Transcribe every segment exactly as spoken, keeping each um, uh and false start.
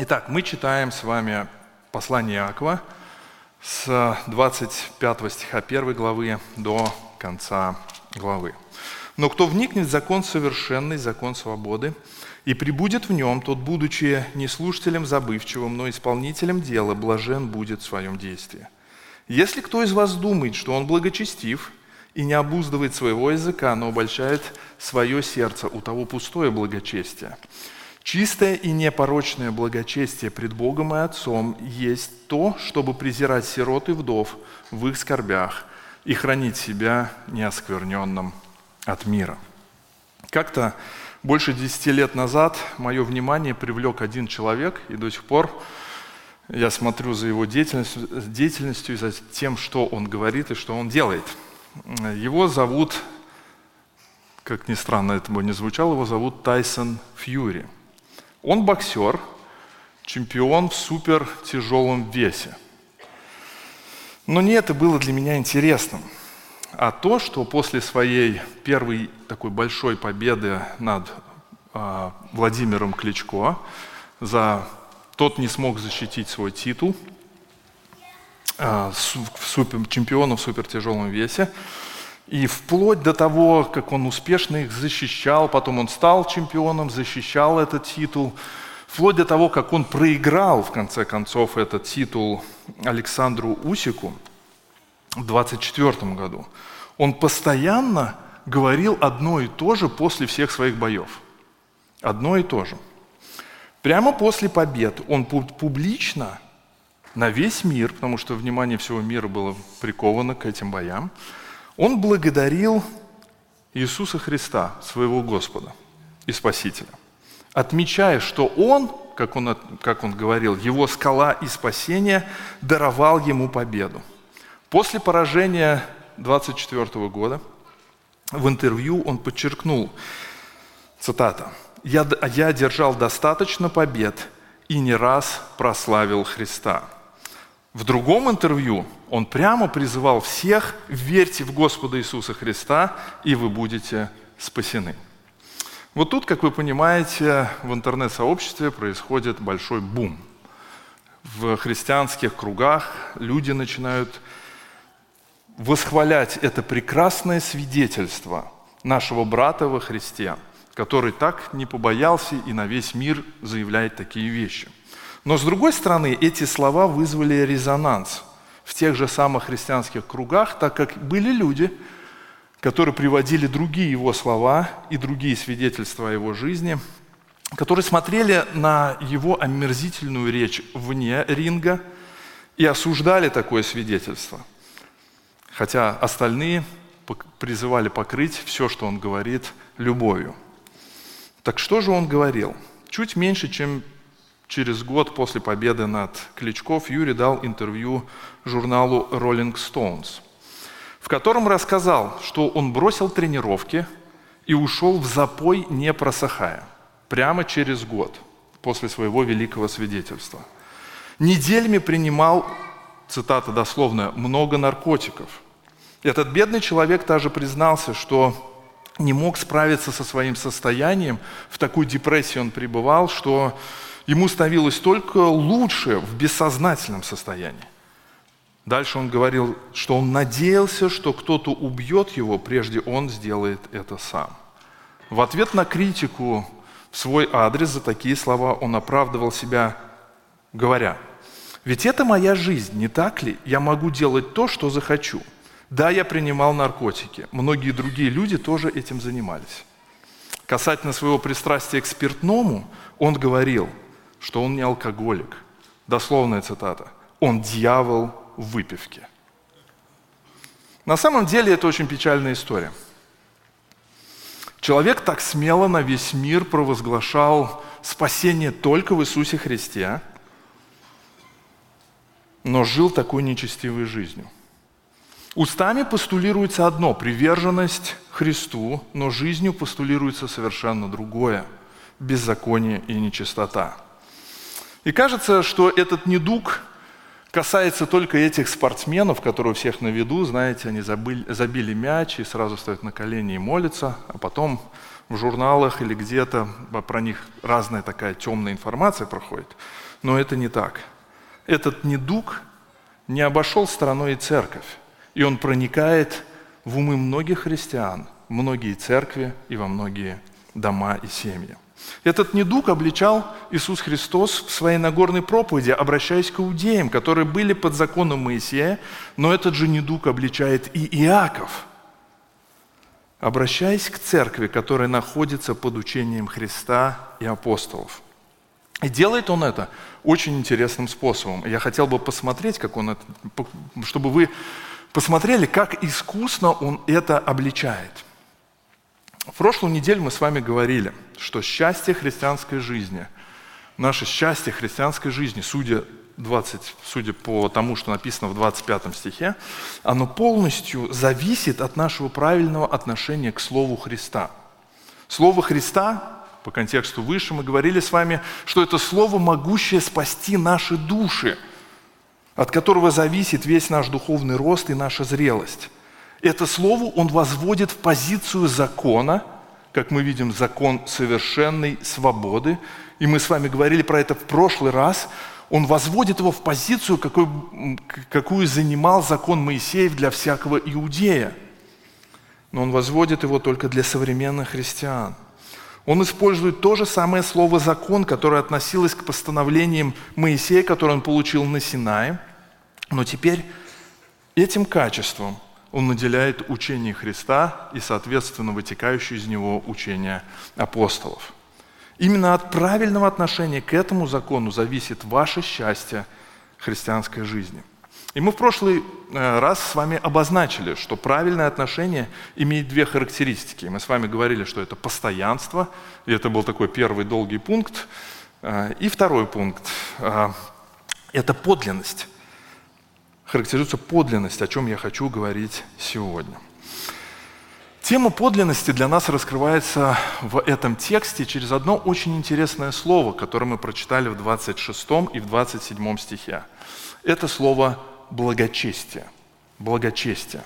Итак, мы читаем с вами послание Иакова с двадцать пятого стиха первой главы до конца главы. «Но кто вникнет в закон совершенный, закон свободы, и пребудет в нем, тот, будучи не слушателем забывчивым, но исполнителем дела, блажен будет в своем действии. Если кто из вас думает, что он благочестив и не обуздывает своего языка, но обольщает свое сердце, у того пустое благочестие. Чистое и непорочное благочестие пред Богом и Отцом есть то, чтобы презирать сирот и вдов в их скорбях и хранить себя неоскверненным от мира». Как-то больше десяти лет назад мое внимание привлек один человек, и до сих пор я смотрю за его деятельностью, деятельностью и за тем, что он говорит и что он делает. Его зовут, как ни странно это бы не звучало, его зовут Тайсон Фьюри. Он боксер, чемпион в супертяжелом весе. Но не это было для меня интересным, а то, что после своей первой такой большой победы над э, Владимиром Кличко, за тот не смог защитить свой титул э, супер, чемпиона в супертяжелом весе, и вплоть до того, как он успешно их защищал, потом он стал чемпионом, защищал этот титул, вплоть до того, как он проиграл, в конце концов, этот титул Александру Усику в двадцать четвёртом году, он постоянно говорил одно и то же после всех своих боев. Одно и то же. Прямо после побед он публично на весь мир, потому что внимание всего мира было приковано к этим боям, он благодарил Иисуса Христа, своего Господа и Спасителя, отмечая, что Он, как он, как он говорил, его скала и спасение, даровал ему победу. После поражения двадцать четвёртого года в интервью он подчеркнул, цитата, «Я, я одержал достаточно побед и не раз прославил Христа». В другом интервью он прямо призывал всех: верьте в Господа Иисуса Христа, и вы будете спасены. Вот тут, как вы понимаете, в интернет-сообществе происходит большой бум. В христианских кругах люди начинают восхвалять это прекрасное свидетельство нашего брата во Христе, который так не побоялся и на весь мир заявляет такие вещи. Но с другой стороны, эти слова вызвали резонанс в тех же самых христианских кругах, так как были люди, которые приводили другие его слова и другие свидетельства о его жизни, которые смотрели на его омерзительную речь вне ринга и осуждали такое свидетельство. Хотя остальные призывали покрыть все, что он говорит, любовью. Так что же он говорил? Чуть меньше, чем через год после победы над Кличко, Фьюри дал интервью журналу Rolling Stones, в котором рассказал, что он бросил тренировки и ушел в запой, не просыхая, прямо через год после своего великого свидетельства. Неделями принимал, цитата дословно, «много наркотиков». Этот бедный человек даже признался, что не мог справиться со своим состоянием, в такой депрессии он пребывал, что ему становилось только лучше в бессознательном состоянии. Дальше он говорил, что он надеялся, что кто-то убьет его, прежде он сделает это сам. В ответ на критику в свой адрес за такие слова он оправдывал себя, говоря: «Ведь это моя жизнь, не так ли? Я могу делать то, что захочу. Да, я принимал наркотики. Многие другие люди тоже этим занимались». Касательно своего пристрастия к спиртному, он говорил, что он не алкоголик. Дословная цитата. «Он дьявол в выпивке». На самом деле это очень печальная история. Человек так смело на весь мир провозглашал спасение только в Иисусе Христе, но жил такой нечестивой жизнью. Устами постулируется одно – приверженность Христу, но жизнью постулируется совершенно другое – беззаконие и нечистота. И кажется, что этот недуг касается только этих спортсменов, которые у всех на виду, знаете, они забыли, забили мяч и сразу встают на колени и молятся, а потом в журналах или где-то про них разная такая темная информация проходит. Но это не так. Этот недуг не обошел стороной и церковь, и он проникает в умы многих христиан, в многие церкви и во многие дома и семьи. Этот недуг обличал Иисус Христос в своей Нагорной проповеди, обращаясь к иудеям, которые были под законом Моисея, но этот же недуг обличает и Иаков, обращаясь к церкви, которая находится под учением Христа и апостолов. И делает он это очень интересным способом. Я хотел бы посмотреть, как он это, чтобы вы посмотрели, как искусно он это обличает. В прошлую неделю мы с вами говорили, что счастье христианской жизни, наше счастье христианской жизни, судя, двадцать, судя по тому, что написано в двадцать пятом стихе, оно полностью зависит от нашего правильного отношения к Слову Христа. Слово Христа, по контексту выше, мы говорили с вами, что это Слово, могущее спасти наши души, от которого зависит весь наш духовный рост и наша зрелость. Это слово он возводит в позицию закона, как мы видим, закон совершенной свободы. И мы с вами говорили про это в прошлый раз. Он возводит его в позицию, какую, какую занимал закон Моисеев для всякого иудея. Но он возводит его только для современных христиан. Он использует то же самое слово «закон», которое относилось к постановлениям Моисея, которые он получил на Синае. Но теперь этим качеством он наделяет учение Христа и, соответственно, вытекающее из него учение апостолов. Именно от правильного отношения к этому закону зависит ваше счастье христианской жизни. И мы в прошлый раз с вами обозначили, что правильное отношение имеет две характеристики. Мы с вами говорили, что это постоянство, и это был такой первый долгий пункт. И второй пункт – это подлинность. Характеризуется подлинность, о чем я хочу говорить сегодня. Тема подлинности для нас раскрывается в этом тексте через одно очень интересное слово, которое мы прочитали в двадцать шестом и в двадцать седьмом стихе. Это слово «благочестие». Благочестие.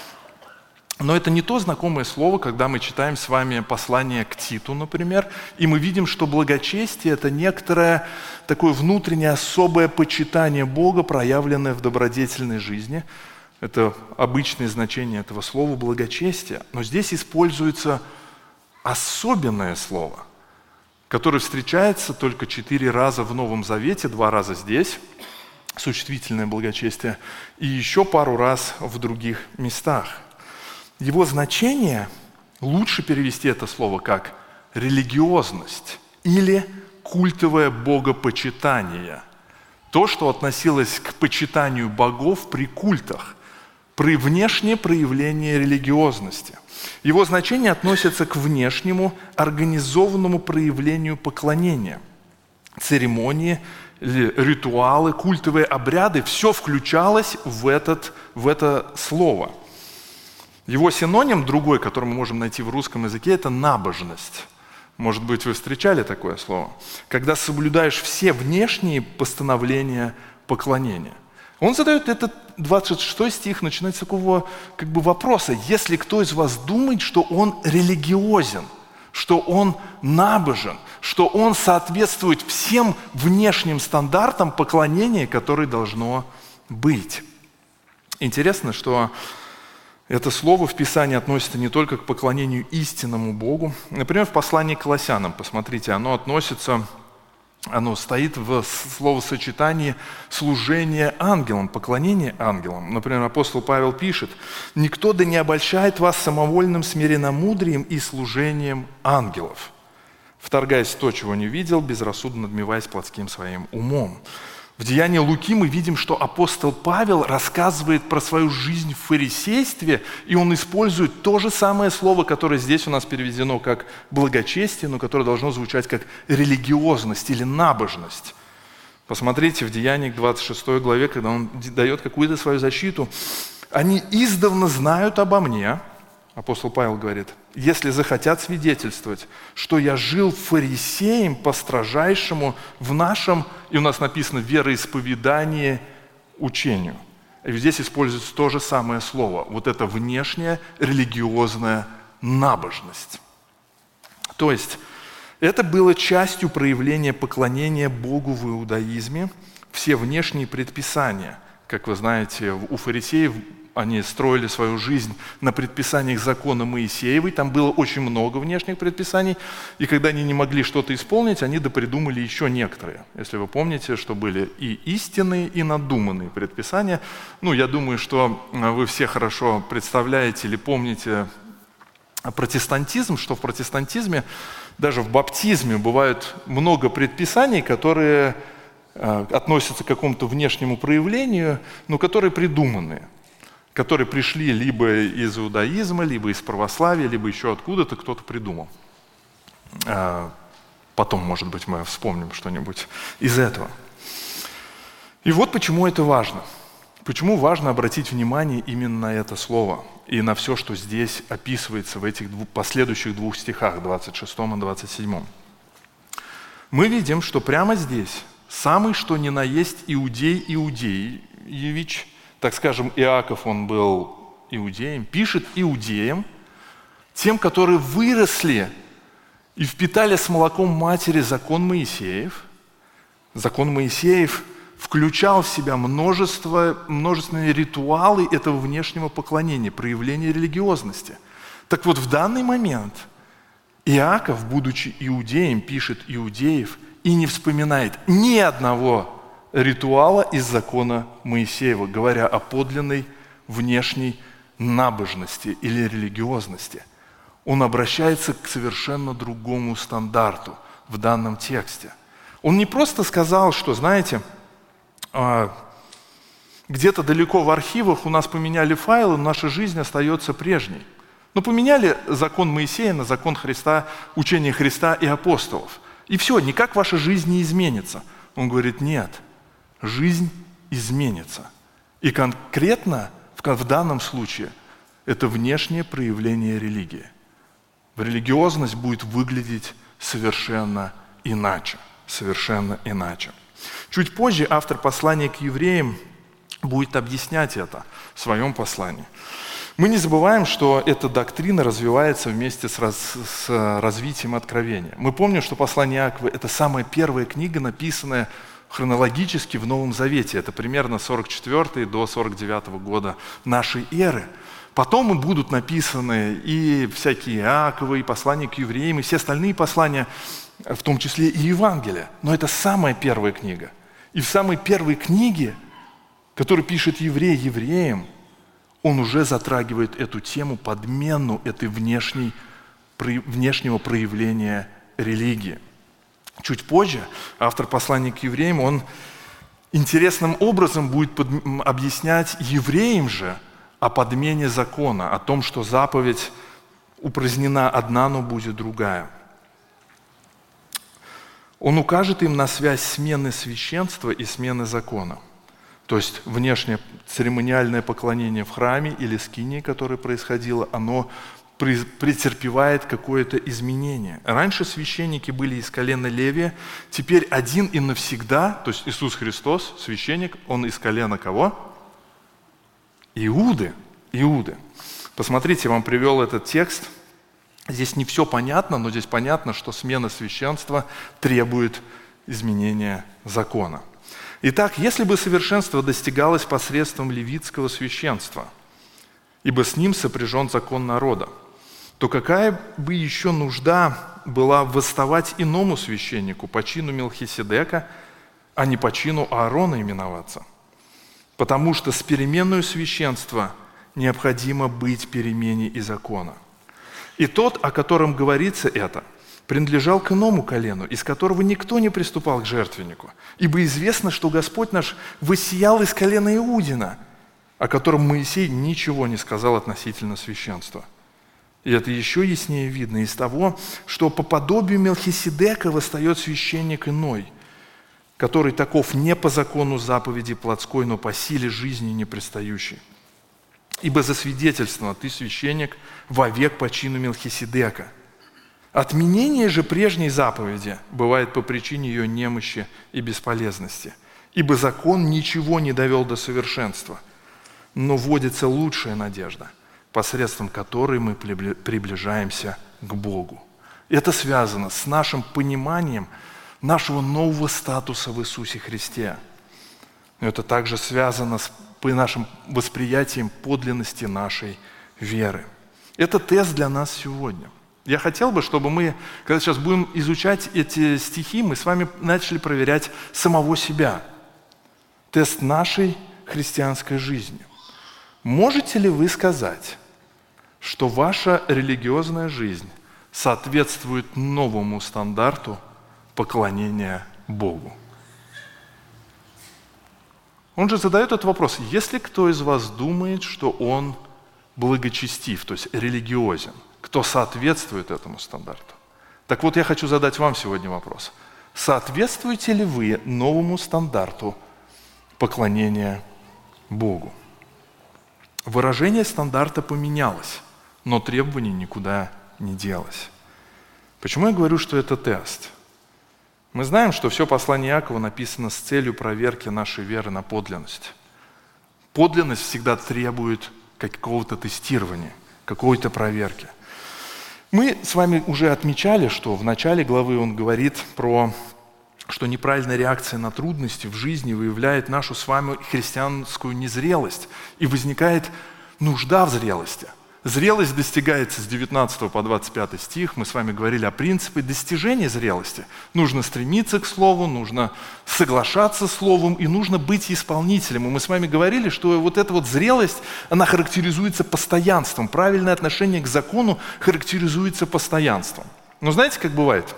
Но это не то знакомое слово, когда мы читаем с вами послание к Титу, например, и мы видим, что благочестие – это некоторое такое внутреннее особое почитание Бога, проявленное в добродетельной жизни. Это обычное значение этого слова «благочестие». Но здесь используется особенное слово, которое встречается только четыре раза в Новом Завете, два раза здесь, существительное благочестие, и еще пару раз в других местах. Его значение лучше перевести это слово как религиозность или культовое богопочитание. То, что относилось к почитанию богов при культах, при внешнее проявление религиозности. Его значение относится к внешнему организованному проявлению поклонения. Церемонии, ритуалы, культовые обряды – все включалось в, этот, в это слово. Его синоним, другой, который мы можем найти в русском языке, это набожность. Может быть, вы встречали такое слово? Когда соблюдаешь все внешние постановления поклонения. Он задает этот двадцать шестой стих, начинается с такого как бы вопроса. Если кто из вас думает, что он религиозен, что он набожен, что он соответствует всем внешним стандартам поклонения, которые должно быть. Интересно, что это слово в Писании относится не только к поклонению истинному Богу. Например, в послании к Колоссянам, посмотрите, оно относится, оно стоит в словосочетании служение ангелам, поклонение ангелам. Например, апостол Павел пишет: «Никто да не обольщает вас самовольным смиренномудрием и служением ангелов, вторгаясь в то, чего не видел, безрассудно надмеваясь плотским своим умом». В Деянии Луки мы видим, что апостол Павел рассказывает про свою жизнь в фарисействе, и он использует то же самое слово, которое здесь у нас переведено как благочестие, но которое должно звучать как религиозность или набожность. Посмотрите в Деяниях двадцать шестой главе, когда он дает какую-то свою защиту. «Они издавна знают обо мне», апостол Павел говорит, «если захотят свидетельствовать, что я жил фарисеем по строжайшему в нашем», и у нас написано, вероисповедании учению. И здесь используется то же самое слово. Вот это внешняя религиозная набожность. То есть Это было частью проявления поклонения Богу в иудаизме, все внешние предписания. Как вы знаете, у фарисеев они строили свою жизнь на предписаниях закона Моисеевой, там было очень много внешних предписаний, и когда они не могли что-то исполнить, они допридумали еще некоторые. Если вы помните, что были и истинные, и надуманные предписания. Ну, я думаю, что вы все хорошо представляете или помните протестантизм, что в протестантизме, даже в баптизме бывает много предписаний, которые э, относятся к какому-то внешнему проявлению, но которые придуманные, которые пришли либо из иудаизма, либо из православия, либо еще откуда-то кто-то придумал. Э, потом, может быть, мы вспомним что-нибудь из этого. И вот почему это важно. Почему важно обратить внимание именно на это слово и на все, что здесь описывается в этих двух, последующих двух стихах, двадцать шестом и двадцать седьмом. Мы видим, что прямо здесь самый что ни на есть иудей Иудеевич, так скажем, Иаков, он был иудеем, пишет иудеям, тем, которые выросли и впитали с молоком матери закон Моисеев. Закон Моисеев включал в себя множество, множественные ритуалы этого внешнего поклонения, проявления религиозности. Так вот, в данный момент Иаков, будучи иудеем, пишет иудеев и не вспоминает ни одного ритуала из закона Моисеева, говоря о подлинной внешней набожности или религиозности. Он обращается к совершенно другому стандарту в данном тексте. Он не просто сказал, что, знаете, где-то далеко в архивах у нас поменяли файлы, но наша жизнь остается прежней. Но поменяли закон Моисея на закон Христа, учение Христа и апостолов. И все, никак ваша жизнь не изменится. Он говорит, нет, жизнь изменится. И конкретно в данном случае это внешнее проявление религии. Религиозность будет выглядеть совершенно иначе. Совершенно иначе. Чуть позже автор послания к евреям будет объяснять это в своем послании. Мы не забываем, что эта доктрина развивается вместе с, раз, с развитием откровения. Мы помним, что послание Иакова – это самая первая книга, написанная хронологически в Новом Завете. Это примерно сорок четвёртый до сорок девятого года нашей эры. Потом и будут написаны и всякие Иаковы, и послания к евреям, и все остальные послания, в том числе и Евангелие. Но это самая первая книга. И в самой первой книге, которую пишет еврей евреям, он уже затрагивает эту тему, подмену этой внешней, внешнего проявления религии. Чуть позже автор послания к евреям, он интересным образом будет под, объяснять евреям же о подмене закона, о том, что заповедь упразднена одна, но будет другая. Он укажет им на связь смены священства и смены закона. То есть внешнее церемониальное поклонение в храме или скинии, которое происходило, оно претерпевает какое-то изменение. Раньше священники были из колена Левия, теперь один и навсегда, то есть Иисус Христос, священник, он из колена кого? Иуды. Иуды. Посмотрите, я вам привел этот текст. Здесь не все понятно, но здесь понятно, что смена священства требует изменения закона. Итак, если бы совершенство достигалось посредством левитского священства, ибо с ним сопряжен закон народа, то какая бы еще нужда была восставать иному священнику по чину Мелхиседека, а не по чину Аарона именоваться? Потому что с переменою священства необходимо быть перемене и закона. И тот, о котором говорится это, принадлежал к иному колену, из которого никто не приступал к жертвеннику. Ибо известно, что Господь наш воссиял из колена Иудина, о котором Моисей ничего не сказал относительно священства. И это еще яснее видно из того, что по подобию Мелхиседека восстает священник иной, который таков не по закону заповеди плотской, но по силе жизни непредстающей. Ибо засвидетельствовано, ты священник вовек по чину Мелхиседека. Отменение же прежней заповеди бывает по причине ее немощи и бесполезности. Ибо закон ничего не довел до совершенства, но вводится лучшая надежда, посредством которой мы приближаемся к Богу. Это связано с нашим пониманием нашего нового статуса в Иисусе Христе. Но это также связано с нашим восприятием подлинности нашей веры. Это тест для нас сегодня. Я хотел бы, чтобы мы, когда сейчас будем изучать эти стихи, мы с вами начали проверять самого себя. Тест нашей христианской жизни. Можете ли вы сказать, что ваша религиозная жизнь соответствует новому стандарту поклонения Богу? Он же задает этот вопрос. Если кто из вас думает, что он благочестив, то есть религиозен, кто соответствует этому стандарту? Так вот, я хочу задать вам сегодня вопрос. Соответствуете ли вы новому стандарту поклонения Богу? Выражение стандарта поменялось, но требование никуда не делось. Почему я говорю, что это тест? Мы знаем, что все послание Иакова написано с целью проверки нашей веры на подлинность. Подлинность всегда требует какого-то тестирования, какой-то проверки. Мы с вами уже отмечали, что в начале главы он говорит про, что неправильная реакция на трудности в жизни выявляет нашу с вами христианскую незрелость, и возникает нужда в зрелости. Зрелость достигается с девятнадцатого по двадцать пятый стих. Мы с вами говорили о принципе достижения зрелости. Нужно стремиться к Слову, нужно соглашаться с Словом и нужно быть исполнителем. И мы с вами говорили, что вот эта вот зрелость, она характеризуется постоянством. Правильное отношение к закону характеризуется постоянством. Но знаете, как бывает?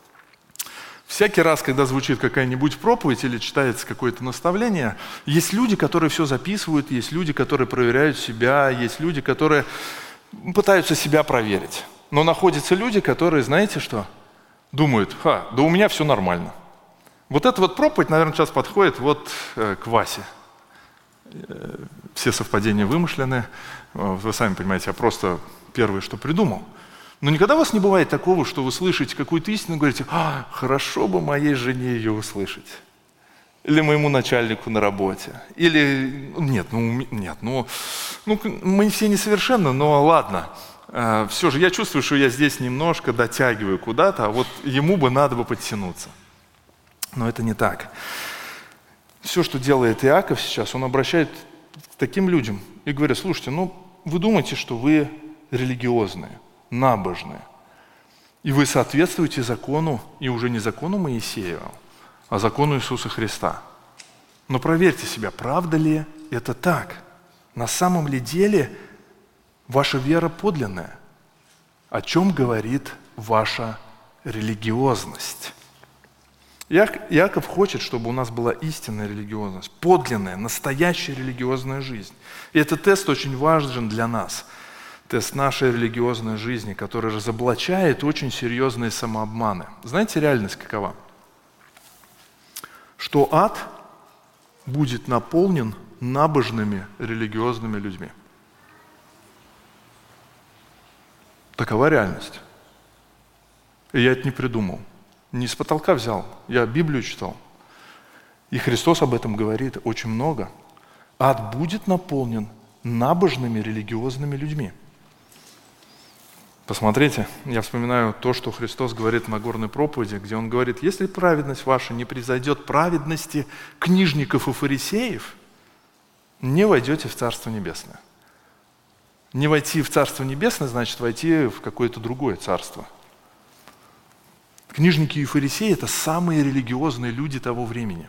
Всякий раз, когда звучит какая-нибудь проповедь или читается какое-то наставление, есть люди, которые все записывают, есть люди, которые проверяют себя, есть люди, которые пытаются себя проверить. Но находятся люди, которые, знаете что, думают, ха, да у меня все нормально. Вот эта вот проповедь, наверное, сейчас подходит вот э, к Васе. Э, все совпадения вымышлены. Вы сами понимаете, я просто первое, что придумал. Но никогда у вас не бывает такого, что вы слышите какую-то истину и говорите, а, хорошо бы моей жене ее услышать. Или моему начальнику на работе. Или, нет, ну, нет, ну, ну мы все несовершенны, но ладно. Э, все же я чувствую, что я здесь немножко дотягиваю куда-то, а вот ему бы надо бы подтянуться. Но это не так. Все, что делает Иаков сейчас, он обращает к таким людям и говорит, слушайте, ну, вы думаете, что вы религиозные, набожные. И вы соответствуете закону, и уже не закону Моисеева, а закону Иисуса Христа. Но проверьте себя, правда ли это так? На самом ли деле ваша вера подлинная? О чем говорит ваша религиозность? Иаков хочет, чтобы у нас была истинная религиозность, подлинная, настоящая религиозная жизнь. И этот тест очень важен для нас. Тест нашей религиозной жизни, который разоблачает очень серьезные самообманы. Знаете, реальность какова? Что ад будет наполнен набожными религиозными людьми. Такова реальность. И я это не придумал. Не с потолка взял. Я Библию читал. И Христос об этом говорит очень много. Ад будет наполнен набожными религиозными людьми. Посмотрите, я вспоминаю то, что Христос говорит в Нагорной проповеди, где Он говорит, если праведность ваша не превзойдет праведности книжников и фарисеев, не войдете в Царство Небесное. Не войти в Царство Небесное значит войти в какое-то другое царство. Книжники и фарисеи – это самые религиозные люди того времени.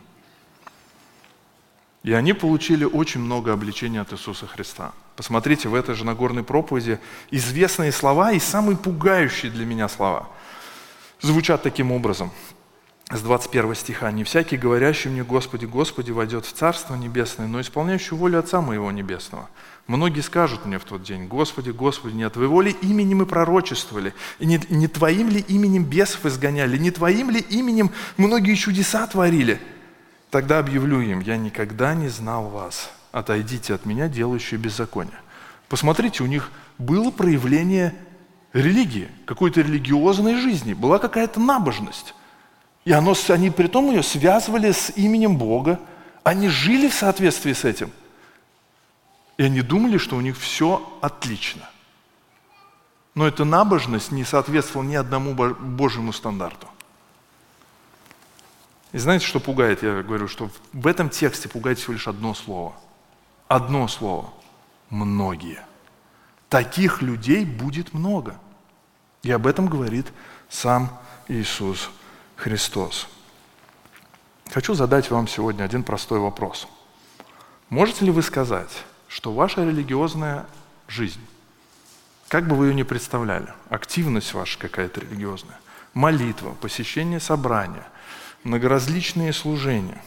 И они получили очень много обличения от Иисуса Христа. Посмотрите, в этой же Нагорной проповеди известные слова и самые пугающие для меня слова звучат таким образом. С двадцать первого стиха. «Не всякий, говорящий мне, Господи, Господи, войдет в Царство Небесное, но исполняющий волю Отца Моего Небесного. Многие скажут мне в тот день, Господи, Господи, не от Твоего ли имени мы пророчествовали, и не, не Твоим ли именем бесов изгоняли, не Твоим ли именем многие чудеса творили? Тогда объявлю им, я никогда не знал вас. Отойдите от меня, делающие беззаконие». Посмотрите, у них было проявление религии, какой-то религиозной жизни, была какая-то набожность. И оно, они при том ее связывали с именем Бога, они жили в соответствии с этим. И они думали, что у них все отлично. но эта набожность не соответствовала ни одному Божьему стандарту. И знаете, что пугает? Я говорю, что в этом тексте пугает всего лишь одно слово. Одно слово. Многие. Таких людей будет много. И об этом говорит сам Иисус Христос. Хочу задать вам сегодня один простой вопрос. Можете ли вы сказать, что ваша религиозная жизнь, как бы вы ее ни представляли, активность ваша какая-то религиозная, молитва, посещение собрания, многоразличные служения,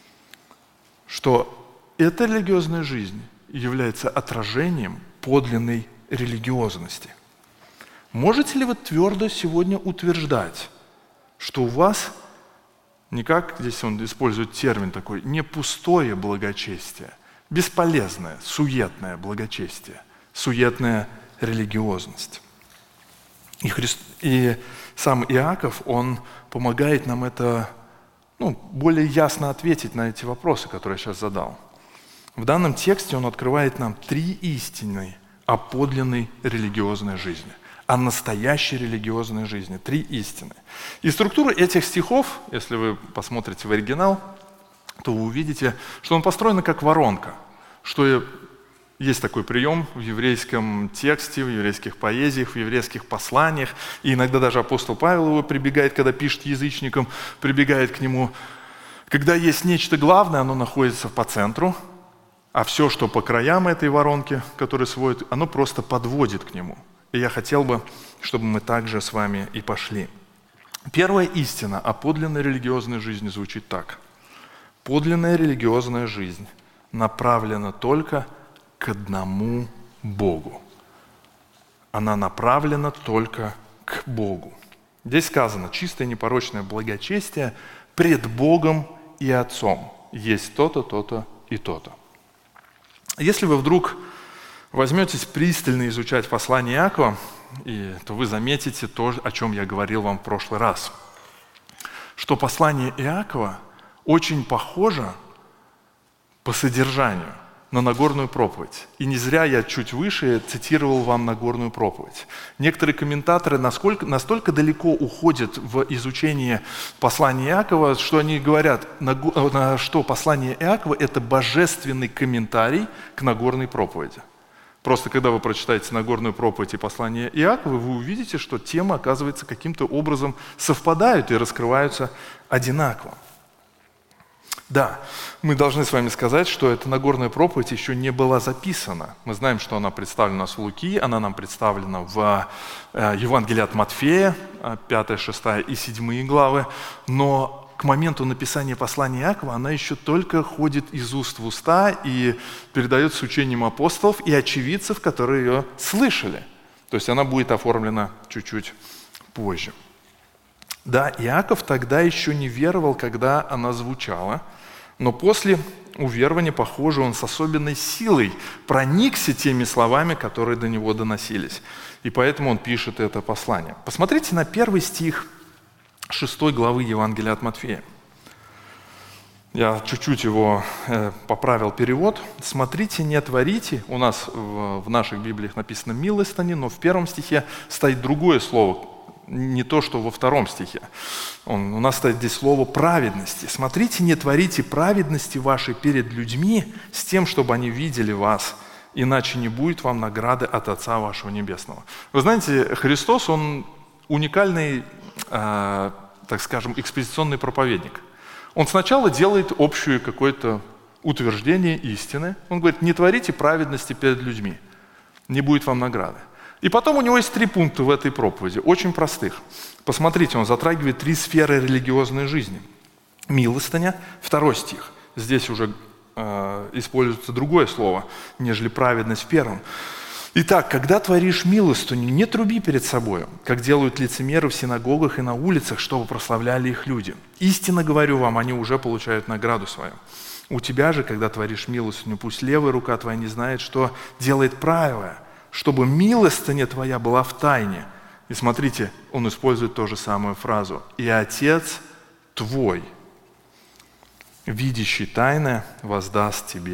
что эта религиозная жизнь является отражением подлинной религиозности? Можете ли вы твердо сегодня утверждать, что у вас, не как здесь он использует термин такой, не пустое благочестие, бесполезное, суетное благочестие, суетная религиозность? И, Христ... и сам Иаков, он помогает нам это, ну, более ясно ответить на эти вопросы, которые я сейчас задал. В данном тексте он открывает нам три истины о подлинной религиозной жизни, о настоящей религиозной жизни. Три истины. И структура этих стихов, если вы посмотрите в оригинал, то вы увидите, что он построен как воронка, что есть такой прием в еврейском тексте, в еврейских поэзиях, в еврейских посланиях, и иногда даже апостол Павел его прибегает, когда пишет язычникам, прибегает к нему. Когда есть нечто главное, оно находится по центру, а все, что по краям этой воронки, которая сводит, оно просто подводит к нему. И я хотел бы, чтобы мы также с вами и пошли. Первая истина о подлинной религиозной жизни звучит так. Подлинная религиозная жизнь направлена только к одному Богу. Она направлена только к Богу. Здесь сказано, чистое непорочное благочестие пред Богом и Отцом. Есть то-то, то-то и то-то. Если вы вдруг возьметесь пристально изучать послание Иакова, и, то вы заметите то, о чем я говорил вам в прошлый раз, что послание Иакова очень похоже по содержанию на Нагорную проповедь. И не зря я чуть выше цитировал вам Нагорную проповедь. Некоторые комментаторы насколько, настолько далеко уходят в изучение послания Иакова, что они говорят, что послание Иакова – это божественный комментарий к Нагорной проповеди. Просто когда вы прочитаете Нагорную проповедь и послание Иакова, вы увидите, что темы, оказывается, каким-то образом совпадают и раскрываются одинаково. Да, мы должны с вами сказать, что эта Нагорная проповедь еще не была записана. Мы знаем, что она представлена у нас в Луки, она нам представлена в Евангелии от Матфея, пятая, шестая и седьмая главы, но к моменту написания послания Иакова она еще только ходит из уст в уста и передается учением апостолов и очевидцев, которые ее слышали. То есть она будет оформлена чуть-чуть позже. Да, Иаков тогда еще не веровал, когда она звучала, но после уверования, похоже, он с особенной силой проникся теми словами, которые до него доносились. И поэтому он пишет это послание. Посмотрите на первый стих шестой главы Евангелия от Матфея. Я чуть-чуть его э, поправил перевод. «Смотрите, не творите». У нас в, в наших Библиях написано «милостыни», но в первом стихе стоит другое слово, не то, что во втором стихе. Он, у нас стоит здесь слово «праведности». «Смотрите, не творите праведности вашей перед людьми с тем, чтобы они видели вас, иначе не будет вам награды от Отца вашего Небесного». Вы знаете, Христос, Он уникальный, э, так скажем, экспозиционный проповедник. Он сначала делает общее какое-то утверждение истины. Он говорит, не творите праведности перед людьми, не будет вам награды. И потом у него есть три пункта в этой проповеди, очень простых. Посмотрите, он затрагивает три сферы религиозной жизни. Милостыня, второй стих. Здесь уже э, используется другое слово, нежели праведность в первом. Итак, когда творишь милостыню, не труби перед собой, как делают лицемеры в синагогах и на улицах, чтобы прославляли их люди. Истинно говорю вам, они уже получают награду свою. У тебя же, когда творишь милостыню, пусть левая рука твоя не знает, что делает правая, чтобы милостыня твоя была в тайне. И смотрите, он использует ту же самую фразу. И Отец твой, видящий тайное, воздаст тебе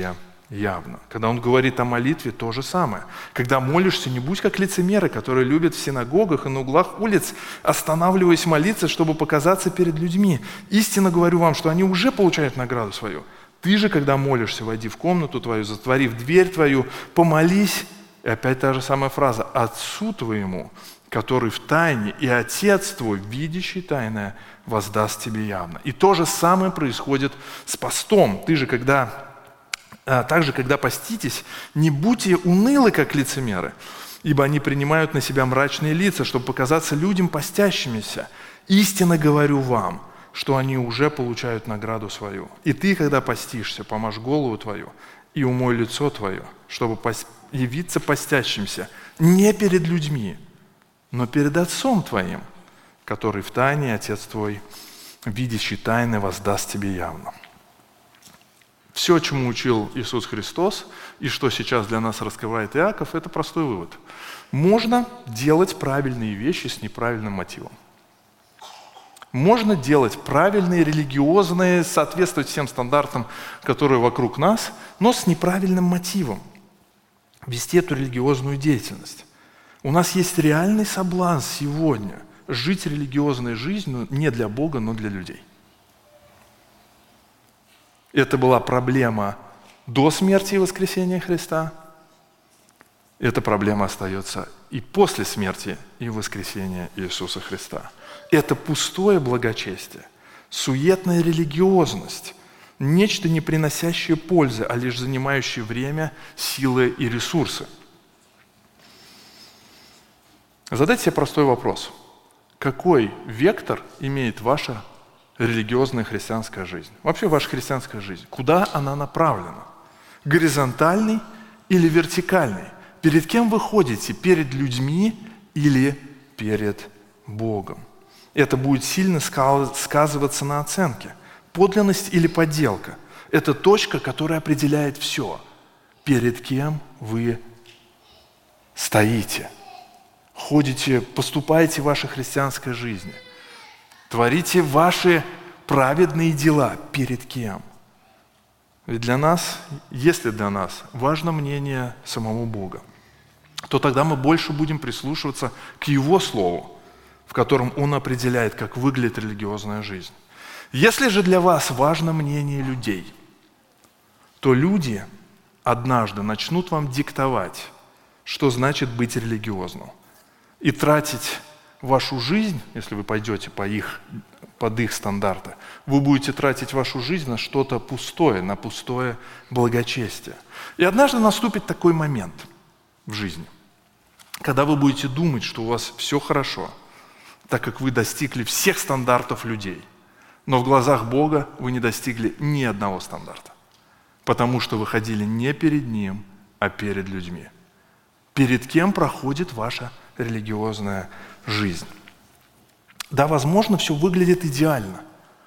явно. Когда он говорит о молитве, то же самое. Когда молишься, не будь как лицемеры, которые любят в синагогах и на углах улиц, останавливаясь молиться, чтобы показаться перед людьми. Истинно говорю вам, что они уже получают награду свою. Ты же, когда молишься, войди в комнату твою, затворив дверь твою, помолись. И опять та же самая фраза. Отцу твоему, который в тайне, и Отец твой, видящий тайное, воздаст тебе явно. И то же самое происходит с постом. Ты же, когда... А также, когда поститесь, не будьте унылы, как лицемеры, ибо они принимают на себя мрачные лица, чтобы показаться людям постящимися. Истинно говорю вам, что они уже получают награду свою. И ты, когда постишься, помажь голову твою и умой лицо твое, чтобы явиться постящимся не перед людьми, но перед Отцом твоим, который в тайне, Отец твой, видящий тайны, воздаст тебе явно. Все, чему учил Иисус Христос, и что сейчас для нас раскрывает Иаков, это простой вывод. Можно делать правильные вещи с неправильным мотивом. Можно делать правильные, религиозные, соответствовать всем стандартам, которые вокруг нас, но с неправильным мотивом. Вести эту религиозную деятельность. У нас есть реальный соблазн сегодня жить религиозной жизнью не для Бога, но для людей. Это была проблема до смерти и воскресения Христа. Эта проблема остается и после смерти и воскресения Иисуса Христа. Это пустое благочестие, суетная религиозность, нечто не приносящее пользы, а лишь занимающее время, силы и ресурсы. Задайте себе простой вопрос. Какой вектор имеет ваша религиозная христианская жизнь? Вообще ваша христианская жизнь. Куда она направлена? Горизонтальный или вертикальный? Перед кем вы ходите? Перед людьми или перед Богом? Это будет сильно сказываться на оценке. Подлинность или подделка? Это точка, которая определяет все. Перед кем вы стоите? Ходите, поступаете в вашей христианской жизни. Творите ваши праведные дела. Перед кем? Ведь для нас, если для нас важно мнение самого Бога, то тогда мы больше будем прислушиваться к Его Слову, в котором Он определяет, как выглядит религиозная жизнь. Если же для вас важно мнение людей, то люди однажды начнут вам диктовать, что значит быть религиозным, и тратить вашу жизнь, если вы пойдете по их, под их стандарты, вы будете тратить вашу жизнь на что-то пустое, на пустое благочестие. И однажды наступит такой момент в жизни, когда вы будете думать, что у вас все хорошо, так как вы достигли всех стандартов людей, но в глазах Бога вы не достигли ни одного стандарта, потому что вы ходили не перед Ним, а перед людьми. Перед кем проходит ваша религиозная жизнь? Да, возможно, все выглядит идеально,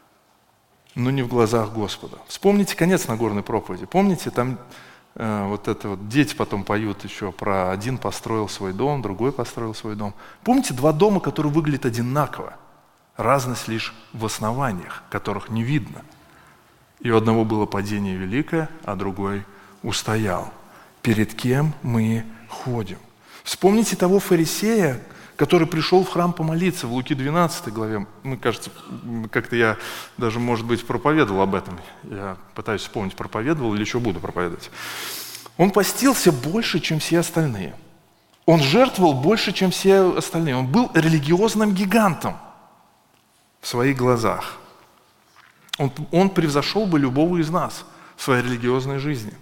но не в глазах Господа. Вспомните конец Нагорной проповеди. Помните, там э, вот это вот дети потом поют еще про один построил свой дом, другой построил свой дом. Помните два дома, которые выглядят одинаково? Разность лишь в основаниях, которых не видно. И у одного было падение великое, а другой устоял. Перед кем мы ходим? Вспомните того фарисея, который пришел в храм помолиться в Луки двенадцатой главе. Мне кажется, как-то я даже, может быть, проповедовал об этом. Я пытаюсь вспомнить, проповедовал или еще буду проповедовать. Он постился больше, чем все остальные. Он жертвовал больше, чем все остальные. Он был религиозным гигантом в своих глазах. Он, он превзошел бы любого из нас в своей религиозной жизни.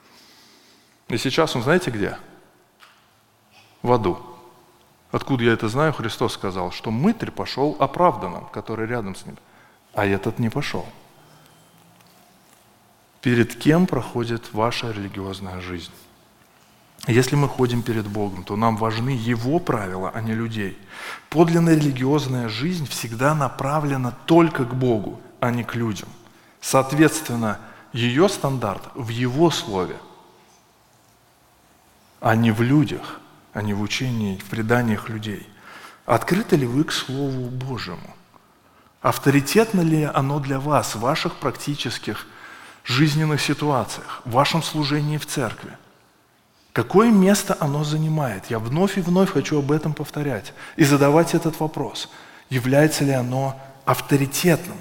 И сейчас он, знаете где? В аду. Откуда я это знаю? Христос сказал, что мытарь пошел оправданным, который рядом с ним, а этот не пошел. Перед кем проходит ваша религиозная жизнь? Если мы ходим перед Богом, то нам важны Его правила, а не людей. Подлинная религиозная жизнь всегда направлена только к Богу, а не к людям. Соответственно, ее стандарт в Его Слове, а не в людях, а не в учении, в преданиях людей. Открыты ли вы к Слову Божьему? Авторитетно ли оно для вас в ваших практических жизненных ситуациях, в вашем служении в церкви? Какое место оно занимает? Я вновь и вновь хочу об этом повторять и задавать этот вопрос. Является ли оно авторитетным?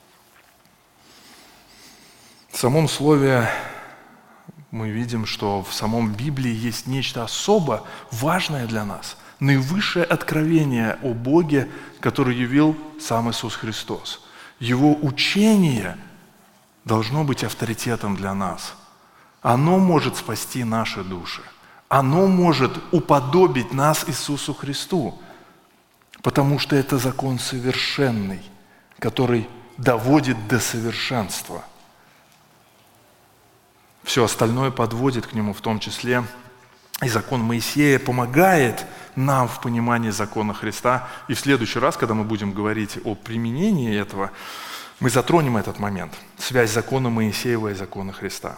В самом слове мы видим, что в самом Библии есть нечто особо важное для нас, наивысшее откровение о Боге, которое явил сам Иисус Христос. Его учение должно быть авторитетом для нас. Оно может спасти наши души. Оно может уподобить нас Иисусу Христу, потому что это закон совершенный, который доводит до совершенства. Все остальное подводит к нему, в том числе и закон Моисея помогает нам в понимании закона Христа. И в следующий раз, когда мы будем говорить о применении этого, мы затронем этот момент, связь закона Моисеева и закона Христа.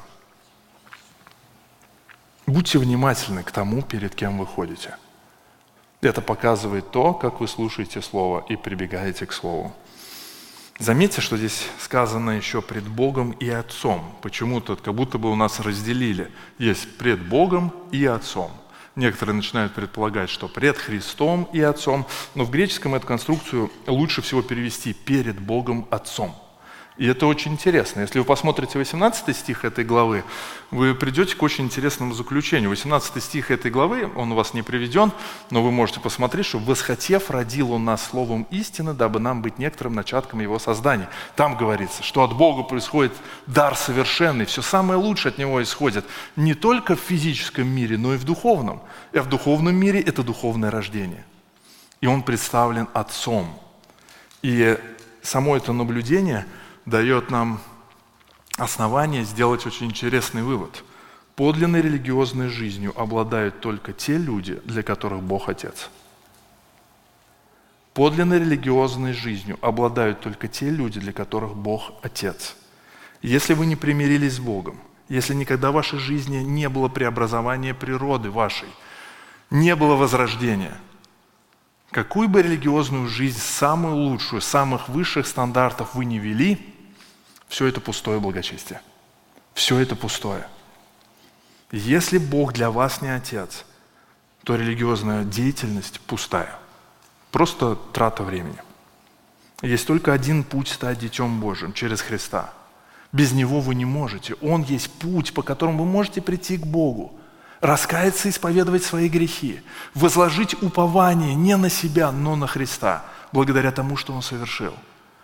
Будьте внимательны к тому, перед кем вы ходите. Это показывает то, как вы слушаете Слово и прибегаете к Слову. Заметьте, что здесь сказано еще пред Богом и Отцом. Почему-то как будто бы у нас разделили. Есть пред Богом и Отцом. Некоторые начинают предполагать, что пред Христом и Отцом, но в греческом эту конструкцию лучше всего перевести перед Богом Отцом. И это очень интересно. Если вы посмотрите восемнадцатый стих этой главы, вы придете к очень интересному заключению. восемнадцатый стих этой главы, он у вас не приведен, но вы можете посмотреть, что «восхотев, родил он нас словом истины, дабы нам быть некоторым начатком его создания». Там говорится, что от Бога происходит дар совершенный, все самое лучшее от него исходит не только в физическом мире, но и в духовном. И в духовном мире это духовное рождение. И он представлен Отцом. И само это наблюдение дает нам основание сделать очень интересный вывод. Подлинной религиозной жизнью обладают только те люди, для которых Бог Отец. Подлинной религиозной жизнью обладают только те люди, для которых Бог Отец. Если вы не примирились с Богом, если никогда в вашей жизни не было преобразования природы вашей, не было возрождения, какую бы религиозную жизнь, самую лучшую, самых высших стандартов вы не вели, все это пустое благочестие. Все это пустое. Если Бог для вас не Отец, то религиозная деятельность пустая. Просто трата времени. Есть только один путь стать Детем Божьим – через Христа. Без Него вы не можете. Он есть путь, по которому вы можете прийти к Богу, раскаяться и исповедовать свои грехи, возложить упование не на себя, но на Христа, благодаря тому, что Он совершил.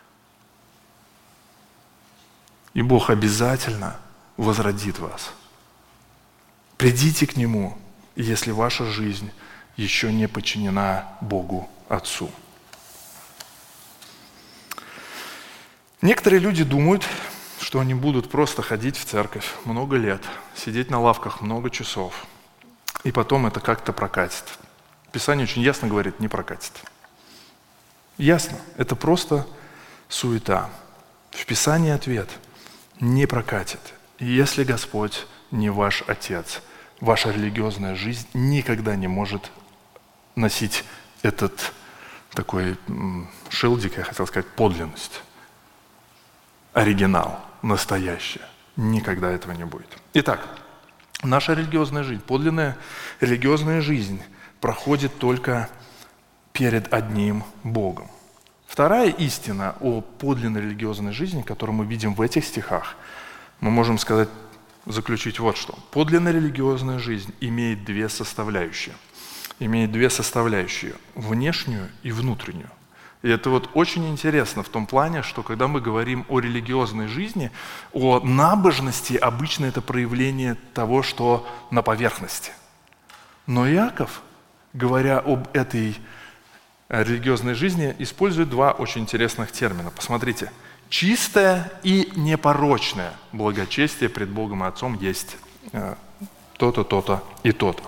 И Бог обязательно возродит вас. Придите к Нему, если ваша жизнь еще не подчинена Богу Отцу. Некоторые люди думают, что они будут просто ходить в церковь много лет, сидеть на лавках много часов, и потом это как-то прокатит. Писание очень ясно говорит, не прокатит. Ясно, это просто суета. В Писании ответ – не прокатит. И если Господь не ваш Отец, ваша религиозная жизнь никогда не может носить этот такой шилдик, я хотел сказать, подлинность, оригинал, настоящее. Никогда этого не будет. Итак, наша религиозная жизнь, подлинная религиозная жизнь проходит только перед одним Богом. Вторая истина о подлинной религиозной жизни, которую мы видим в этих стихах, мы можем сказать, заключить вот что. Подлинная религиозная жизнь имеет две составляющие. Имеет две составляющие – внешнюю и внутреннюю. И это вот очень интересно в том плане, что когда мы говорим о религиозной жизни, о набожности, обычно это проявление того, что на поверхности. Но Иаков, говоря об этой религиозной жизни, использует два очень интересных термина. Посмотрите. Чистое и непорочное благочестие пред Богом и Отцом есть то-то, то-то и то-то.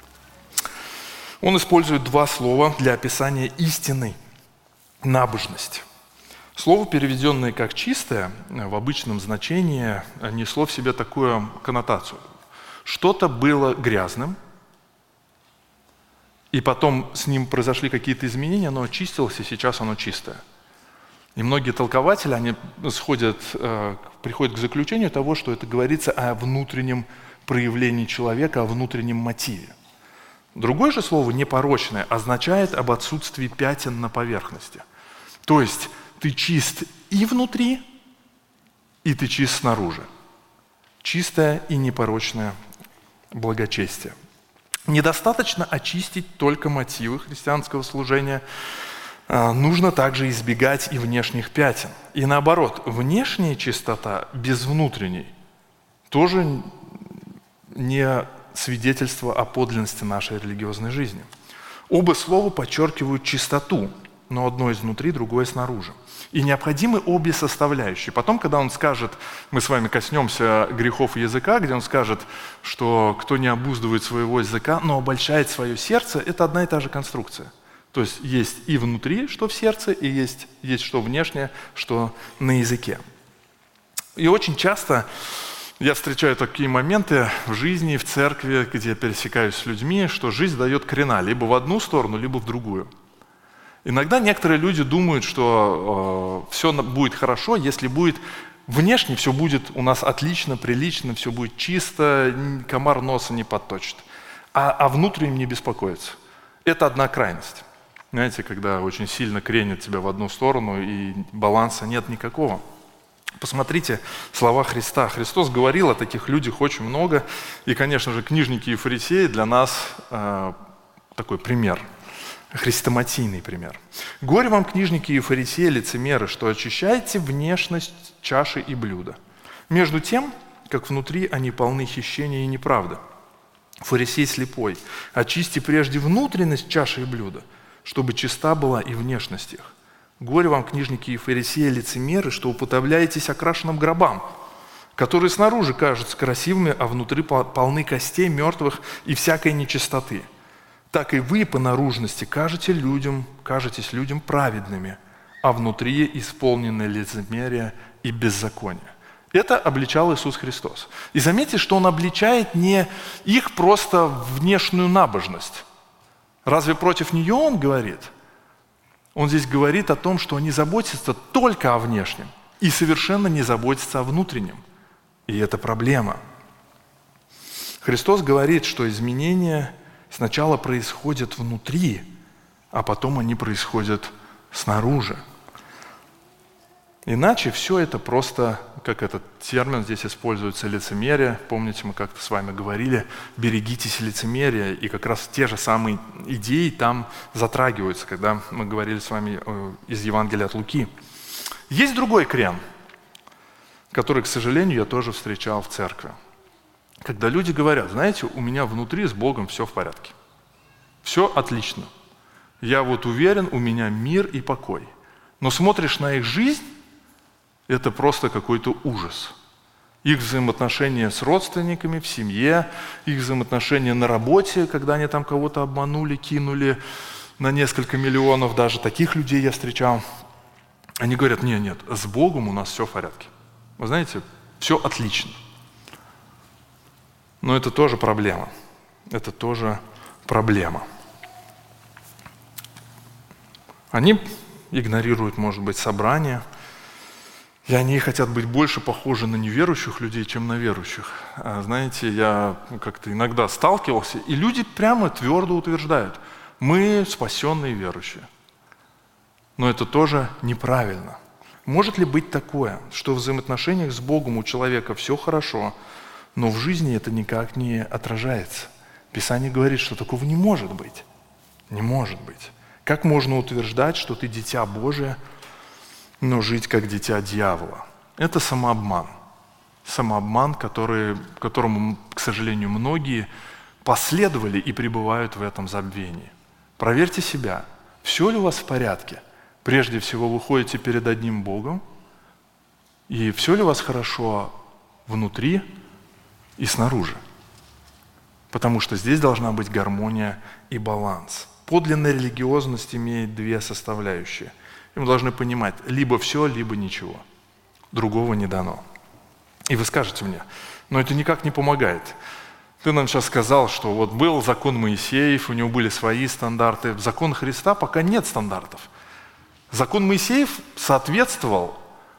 Он использует два слова для описания истинной набожности. Слово, переведенное как «чистое», в обычном значении несло в себе такую коннотацию. Что-то было грязным, и потом с ним произошли какие-то изменения, оно очистилось, и сейчас оно чистое. И многие толкователи, они сходят, приходят к заключению того, что это говорится о внутреннем проявлении человека, о внутреннем мотиве. Другое же слово «непорочное» означает об отсутствии пятен на поверхности. То есть ты чист и внутри, и ты чист снаружи. Чистое и непорочное благочестие. Недостаточно очистить только мотивы христианского служения. Нужно также избегать и внешних пятен. И наоборот, внешняя чистота без внутренней тоже не свидетельство о подлинности нашей религиозной жизни. Оба слова подчеркивают чистоту, но одно изнутри, другое снаружи. И необходимы обе составляющие. Потом, когда он скажет, мы с вами коснемся грехов языка, где он скажет, что кто не обуздывает своего языка, но обольщает свое сердце, это одна и та же конструкция. То есть есть и внутри, что в сердце, и есть, есть что внешнее, что на языке. И очень часто я встречаю такие моменты в жизни, в церкви, где я пересекаюсь с людьми, что жизнь дает крена либо в одну сторону, либо в другую. Иногда некоторые люди думают, что э, все будет хорошо, если будет внешне, все будет у нас отлично, прилично, все будет чисто, комар носа не подточит. А, а внутренне не беспокоиться. Это одна крайность. Знаете, когда очень сильно кренит тебя в одну сторону и баланса нет никакого. Посмотрите слова Христа. Христос говорил о таких людях очень много. И, конечно же, книжники и фарисеи для нас э, такой пример, хрестоматийный пример. «Горе вам, книжники и фарисеи, лицемеры, что очищаете внешность чаши и блюда. Между тем, как внутри они полны хищения и неправды. Фарисей слепой, очисти прежде внутренность чаши и блюда, чтобы чиста была и внешность их. Горе вам, книжники и фарисеи, лицемеры, что уподобляетесь окрашенным гробам, которые снаружи кажутся красивыми, а внутри полны костей мертвых и всякой нечистоты. Так и вы по наружности кажете людям, кажетесь людям праведными, а внутри исполнены лицемерия и беззакония». Это обличал Иисус Христос. И заметьте, что Он обличает не их просто внешнюю набожность. Разве против нее Он говорит? Он здесь говорит о том, что они заботятся только о внешнем и совершенно не заботятся о внутреннем. И это проблема. Христос говорит, что изменения сначала происходят внутри, а потом они происходят снаружи. Иначе все это просто, как этот термин здесь используется, лицемерие. Помните, мы как-то с вами говорили, берегитесь лицемерия, и как раз те же самые идеи там затрагиваются, когда мы говорили с вами из Евангелия от Луки. Есть другой крен, который, к сожалению, я тоже встречал в церкви. Когда люди говорят, знаете, у меня внутри с Богом все в порядке, все отлично. Я вот уверен, у меня мир и покой. Но смотришь на их жизнь, это просто какой-то ужас. Их взаимоотношения с родственниками, в семье, их взаимоотношения на работе, когда они там кого-то обманули, кинули на несколько миллионов, даже таких людей я встречал. Они говорят, нет, нет, с Богом у нас все в порядке. Вы знаете, все отлично. Но это тоже проблема. Это тоже проблема. Они игнорируют, может быть, собрания, и они хотят быть больше похожи на неверующих людей, чем на верующих. А, знаете, я как-то иногда сталкивался, и люди прямо твердо утверждают, мы спасенные верующие. Но это тоже неправильно. Может ли быть такое, что в взаимоотношениях с Богом у человека все хорошо, но в жизни это никак не отражается? Писание говорит, что такого не может быть. Не может быть. Как можно утверждать, что ты дитя Божие, но жить как дитя дьявола? Это самообман. Самообман, который, которому, к сожалению, многие последовали и пребывают в этом забвении. Проверьте себя. Все ли у вас в порядке? Прежде всего, вы ходите перед одним Богом, и все ли у вас хорошо внутри и снаружи? Потому что здесь должна быть гармония и баланс. Подлинная религиозность имеет две составляющие. И мы должны понимать, либо все, либо ничего. Другого не дано. И вы скажете мне, но это никак не помогает. Ты нам сейчас сказал, что вот был закон Моисеев, у него были свои стандарты. В закон Христа пока нет стандартов. Закон Моисеев соответствовал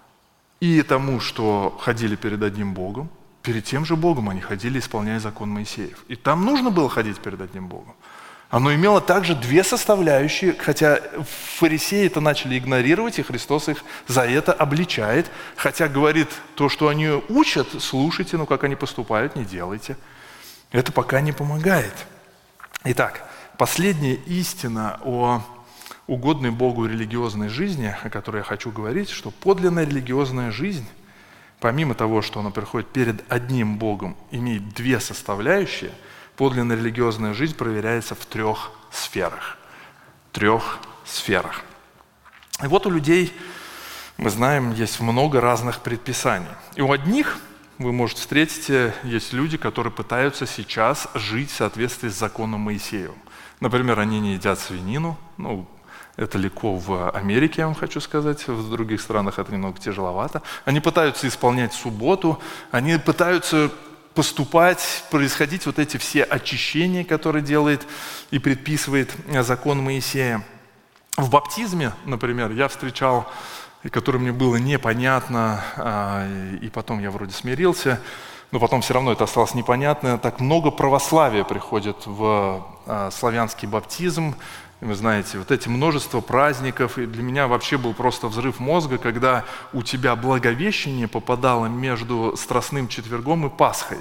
и тому, что ходили перед одним Богом, перед тем же Богом они ходили, исполняя закон Моисеев. И там нужно было ходить перед одним Богом. Оно имело также две составляющие, хотя фарисеи это начали игнорировать, и Христос их за это обличает, хотя говорит, то, что они учат, слушайте, но как они поступают, не делайте. Это пока не помогает. Итак, последняя истина о угодной Богу религиозной жизни, о которой я хочу говорить, что подлинная религиозная жизнь, помимо того, что она приходит перед одним Богом, имеет две составляющие. Подлинная религиозная жизнь проверяется в трех сферах. Трех сферах. И вот у людей, мы знаем, есть много разных предписаний. И у одних, вы, может, встретите, есть люди, которые пытаются сейчас жить в соответствии с законом Моисеевым. Например, они не едят свинину. Ну, это легко в Америке, я вам хочу сказать. В других странах это немного тяжеловато. Они пытаются исполнять субботу. Они пытаются поступать, происходить вот эти все очищения, которые делает и предписывает закон Моисея. В баптизме, например, я встречал, которое мне было непонятно, и потом я вроде смирился, но потом все равно это осталось непонятно. Так много православия приходит в славянский баптизм. Вы знаете, вот эти множество праздников, и для меня вообще был просто взрыв мозга, когда у тебя Благовещение попадало между Страстным четвергом и Пасхой.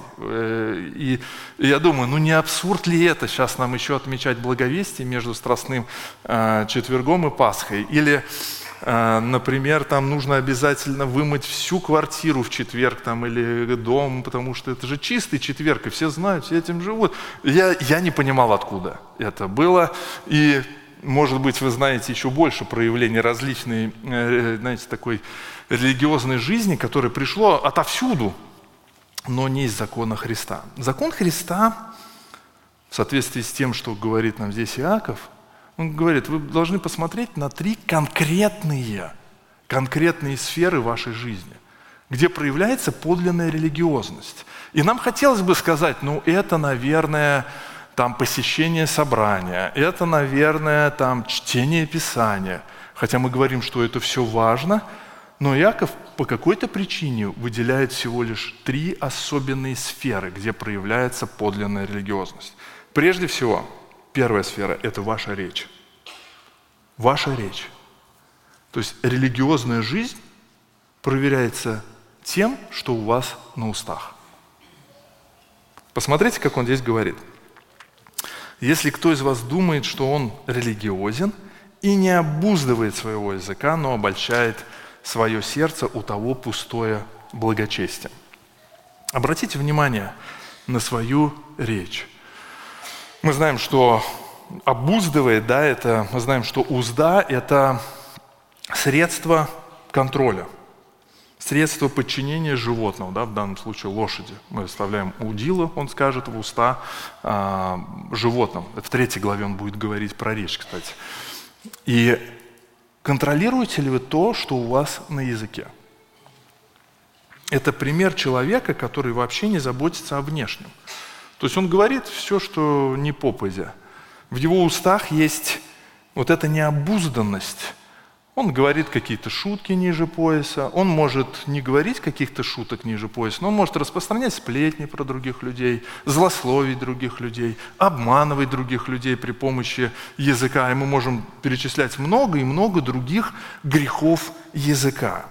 И, и я думаю, ну не абсурд ли это сейчас нам еще отмечать Благовестие между Страстным э, четвергом и Пасхой? Или, э, например, там нужно обязательно вымыть всю квартиру в четверг там, или дом, потому что это же чистый четверг, и все знают, все этим живут. Я, я не понимал, откуда это было. И, может быть, вы знаете еще больше проявлений различной, знаете, такой религиозной жизни, которая пришло отовсюду, но не из закона Христа. Закон Христа, в соответствии с тем, что говорит нам здесь Иаков, он говорит, вы должны посмотреть на три конкретные, конкретные сферы вашей жизни, где проявляется подлинная религиозность. И нам хотелось бы сказать, ну это, наверное, там посещение собрания, это, наверное, там чтение Писания. Хотя мы говорим, что это все важно, но Иаков по какой-то причине выделяет всего лишь три особенные сферы, где проявляется подлинная религиозность. Прежде всего, первая сфера – это ваша речь. Ваша речь. То есть религиозная жизнь проверяется тем, что у вас на устах. Посмотрите, как он здесь говорит. Если кто из вас думает, что он религиозен и не обуздывает своего языка, но обольщает свое сердце, у того пустое благочестие. Обратите внимание на свою речь. Мы знаем, что обуздывает, да, это, мы знаем, что узда – это средство контроля. Средство подчинения животного, да, в данном случае лошади. Мы вставляем удила, он скажет, в уста а, животным. Это в третьей главе он будет говорить про речь, кстати. И контролируете ли вы то, что у вас на языке? Это пример человека, который вообще не заботится о внешнем. То есть он говорит все, что не попадя. В его устах есть вот эта необузданность. Он говорит какие-то шутки ниже пояса, он может не говорить каких-то шуток ниже пояса, но он может распространять сплетни про других людей, злословить других людей, обманывать других людей при помощи языка. И мы можем перечислять много и много других грехов языка.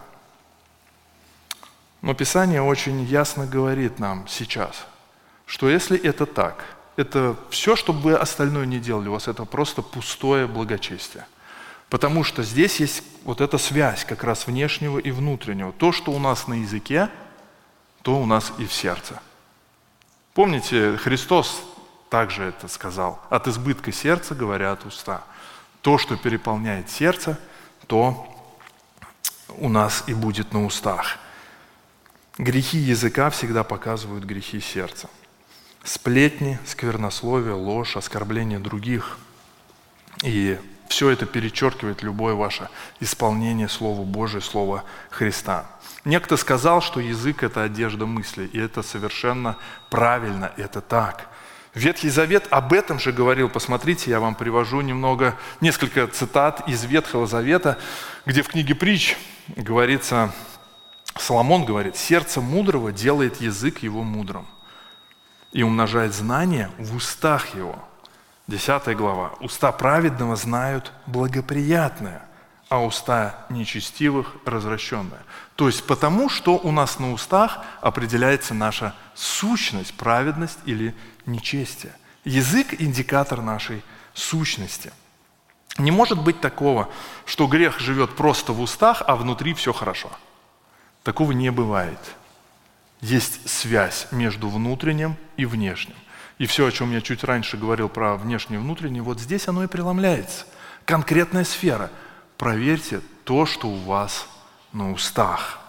Но Писание очень ясно говорит нам сейчас, что если это так, это все, что бы вы остальное не делали, у вас это просто пустое благочестие. Потому что здесь есть вот эта связь как раз внешнего и внутреннего. То, что у нас на языке, то у нас и в сердце. Помните, Христос также это сказал. От избытка сердца говорят уста. То, что переполняет сердце, то у нас и будет на устах. Грехи языка всегда показывают грехи сердца. Сплетни, сквернословие, ложь, оскорбление других. И все это перечеркивает любое ваше исполнение Слова Божия, Слова Христа. Некто сказал, что язык – это одежда мысли, и это совершенно правильно, это так. Ветхий Завет об этом же говорил. Посмотрите, я вам привожу немного, несколько цитат из Ветхого Завета, где в книге Притч говорится, Соломон говорит: «Сердце мудрого делает язык его мудрым и умножает знания в устах его». Десятая глава. «Уста праведного знают благоприятное, а уста нечестивых развращенное». То есть потому, что у нас на устах определяется наша сущность, праведность или нечестие. Язык – индикатор нашей сущности. Не может быть такого, что грех живет просто в устах, а внутри все хорошо. Такого не бывает. Есть связь между внутренним и внешним. И все, о чем я чуть раньше говорил про внешнее и внутреннее, вот здесь оно и преломляется. Конкретная сфера. Проверьте то, что у вас на устах.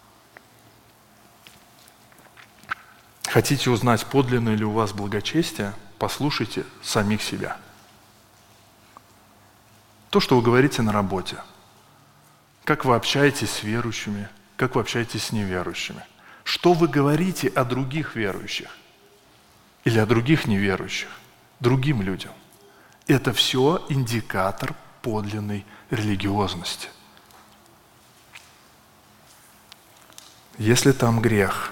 Хотите узнать, подлинное ли у вас благочестие? Послушайте самих себя. То, что вы говорите на работе. Как вы общаетесь с верующими, как вы общаетесь с неверующими. Что вы говорите о других верующих или о других неверующих, другим людям. Это все индикатор подлинной религиозности. Если там грех,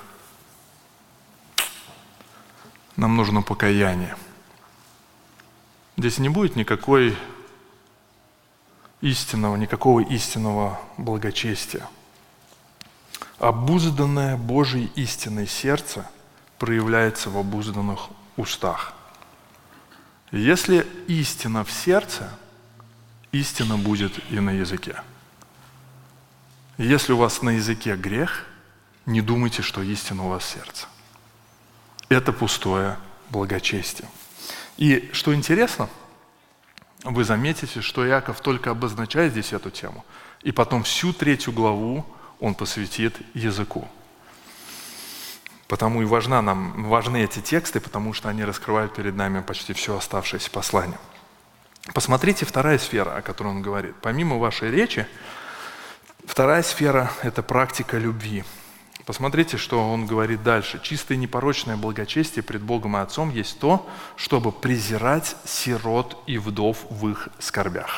нам нужно покаяние. Здесь не будет никакой истинного, никакого истинного благочестия. Обузданное Божьей истиной сердце проявляется в обузданных устах. Если истина в сердце, истина будет и на языке. Если у вас на языке грех, не думайте, что истина у вас в сердце. Это пустое благочестие. И что интересно, вы заметите, что Иаков только обозначает здесь эту тему, и потом всю третью главу он посвятит языку. Потому и важна нам, важны эти тексты, потому что они раскрывают перед нами почти все оставшееся послание. Посмотрите, вторая сфера, о которой он говорит. Помимо вашей речи, вторая сфера – это практика любви. Посмотрите, что он говорит дальше. «Чистое и непорочное благочестие пред Богом и Отцом есть то, чтобы презирать сирот и вдов в их скорбях».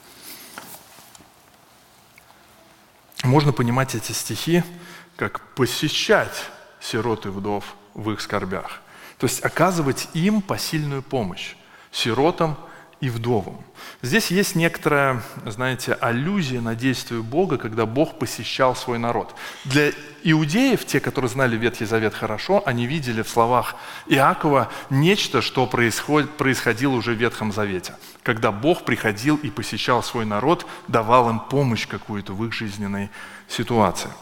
Можно понимать эти стихи как посещать сирот и вдов в их скорбях. То есть оказывать им посильную помощь, сиротам и вдовам. Здесь есть некоторая, знаете, аллюзия на действие Бога, когда Бог посещал свой народ. Для иудеев, те, которые знали Ветхий Завет хорошо, они видели в словах Иакова нечто, что происходит, происходило уже в Ветхом Завете. Когда Бог приходил и посещал свой народ, давал им помощь какую-то в их жизненной ситуации.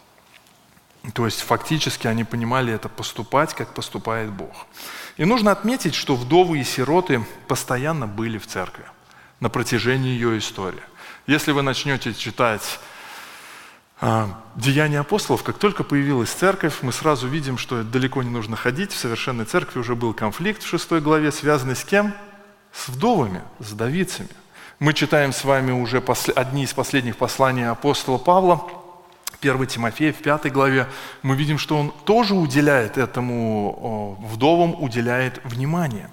То есть фактически они понимали это поступать, как поступает Бог. И нужно отметить, что вдовы и сироты постоянно были в церкви на протяжении ее истории. Если вы начнете читать э, Деяния апостолов, как только появилась церковь, мы сразу видим, что далеко не нужно ходить. В совершенной церкви уже был конфликт в шестой главе, связанный с кем? С вдовами, с вдовицами. Мы читаем с вами уже посл... одни из последних посланий апостола Павла, первое Тимофея, в пятой главе, мы видим, что он тоже уделяет этому, вдовам уделяет внимание.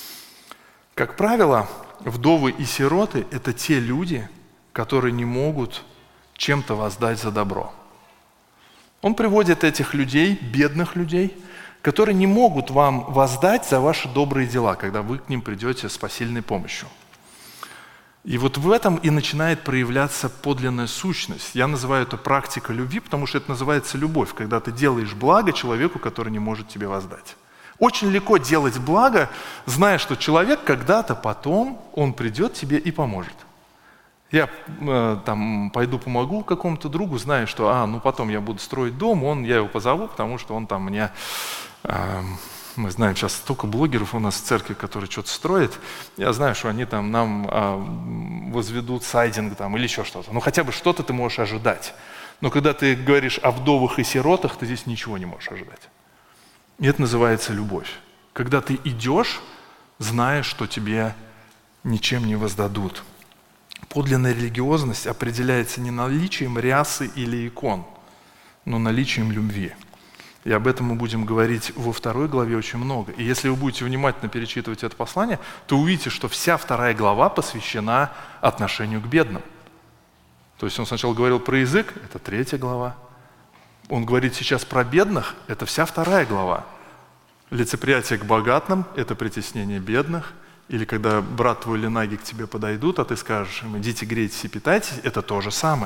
Как правило, вдовы и сироты – это те люди, которые не могут чем-то воздать за добро. Он приводит этих людей, бедных людей, которые не могут вам воздать за ваши добрые дела, когда вы к ним придете с посильной помощью. И вот в этом и начинает проявляться подлинная сущность. Я называю это практикой любви, потому что это называется любовь, когда ты делаешь благо человеку, который не может тебе воздать. Очень легко делать благо, зная, что человек когда-то потом, он придет тебе и поможет. Я э, там пойду помогу какому-то другу, зная, что а, ну потом я буду строить дом, он, я его позову, потому что он там мне... Э, Мы знаем сейчас столько блогеров у нас в церкви, которые что-то строят. Я знаю, что они там нам а, возведут сайдинг там, или еще что-то. Ну хотя бы что-то ты можешь ожидать. Но когда ты говоришь о вдовах и сиротах, ты здесь ничего не можешь ожидать. И это называется любовь. Когда ты идешь, зная, что тебе ничем не воздадут. Подлинная религиозность определяется не наличием рясы или икон, но наличием любви. И об этом мы будем говорить во второй главе очень много. И если вы будете внимательно перечитывать это послание, то увидите, что вся вторая глава посвящена отношению к бедным. То есть он сначала говорил про язык, это третья глава. Он говорит сейчас про бедных, это вся вторая глава. Лицеприятие к богатым – это притеснение бедных. Или когда брат твой или наги к тебе подойдут, а ты скажешь им: идите грейтесь и питайтесь, это то же самое.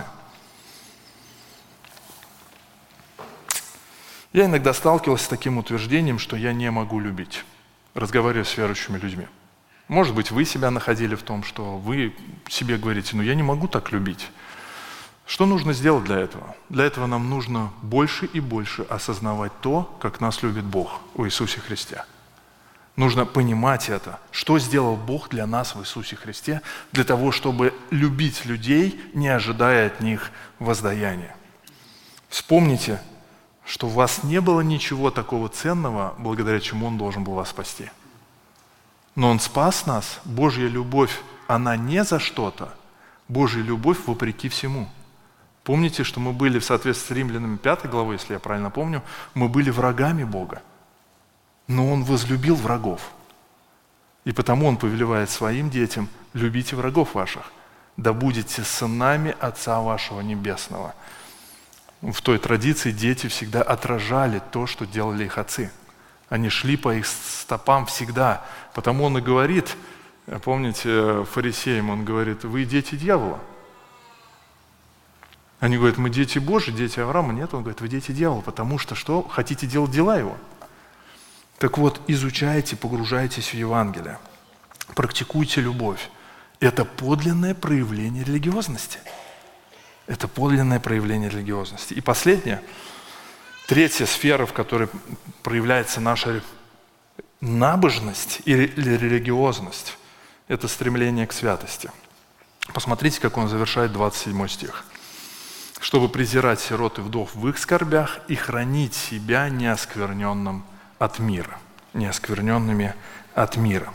Я иногда сталкивался с таким утверждением, что я не могу любить, разговаривая с верующими людьми. Может быть, вы себя находили в том, что вы себе говорите: ну я не могу так любить. Что нужно сделать для этого? Для этого нам нужно больше и больше осознавать то, как нас любит Бог в Иисусе Христе. Нужно понимать это, что сделал Бог для нас в Иисусе Христе, для того, чтобы любить людей, не ожидая от них воздаяния. Вспомните, что у вас не было ничего такого ценного, благодаря чему Он должен был вас спасти. Но Он спас нас. Божья любовь, она не за что-то. Божья любовь вопреки всему. Помните, что мы были в соответствии с Римлянами пятой главой, если я правильно помню, мы были врагами Бога. Но Он возлюбил врагов. И потому Он повелевает своим детям: любите врагов ваших, да будете сынами Отца вашего Небесного. В той традиции дети всегда отражали то, что делали их отцы. Они шли по их стопам всегда. Потому Он и говорит, помните, фарисеям, Он говорит: вы дети дьявола. Они говорят: мы дети Божьи, дети Авраама. Нет, Он говорит: вы дети дьявола, потому что что? Хотите делать дела Его. Так вот, изучайте, погружайтесь в Евангелие, практикуйте любовь. Это подлинное проявление религиозности. Это подлинное проявление религиозности. И последнее, третья сфера, в которой проявляется наша набожность или религиозность, это стремление к святости. Посмотрите, как он завершает двадцать седьмой стих. «Чтобы презирать сирот и вдов в их скорбях и хранить себя неоскверненным от мира». Неоскверненными от мира.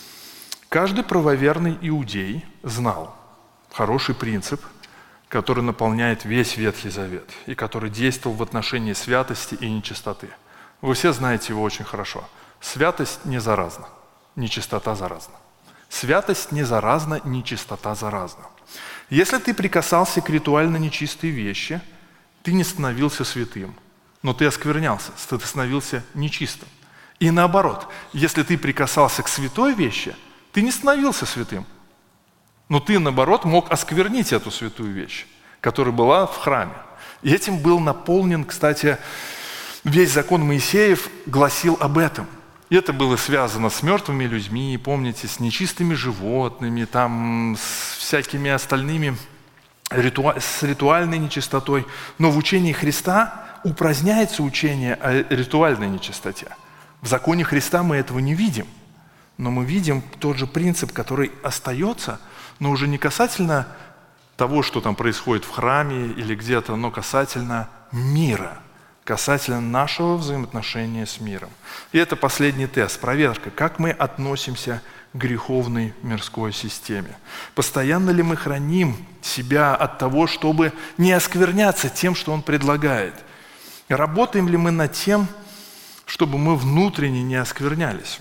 Каждый правоверный иудей знал хороший принцип, который наполняет весь Ветхий Завет и который действовал в отношении святости и нечистоты. Вы все знаете его очень хорошо. Святость не заразна, нечистота заразна. Святость не заразна, нечистота заразна. Если ты прикасался к ритуально нечистой вещи, ты не становился святым, но ты осквернялся, ты становился нечистым. И наоборот, если ты прикасался к святой вещи, ты не становился святым, но ты, наоборот, мог осквернить эту святую вещь, которая была в храме. И этим был наполнен, кстати, весь закон Моисеев гласил об этом. И это было связано с мертвыми людьми, помните, с нечистыми животными, там, с всякими остальными, ритуа... с ритуальной нечистотой. Но в учении Христа упраздняется учение о ритуальной нечистоте. В законе Христа мы этого не видим. Но мы видим тот же принцип, который остается, но уже не касательно того, что там происходит в храме или где-то, но касательно мира, касательно нашего взаимоотношения с миром. И это последний тест, проверка, как мы относимся к греховной мирской системе. Постоянно ли мы храним себя от того, чтобы не оскверняться тем, что он предлагает? Работаем ли мы над тем, чтобы мы внутренне не осквернялись?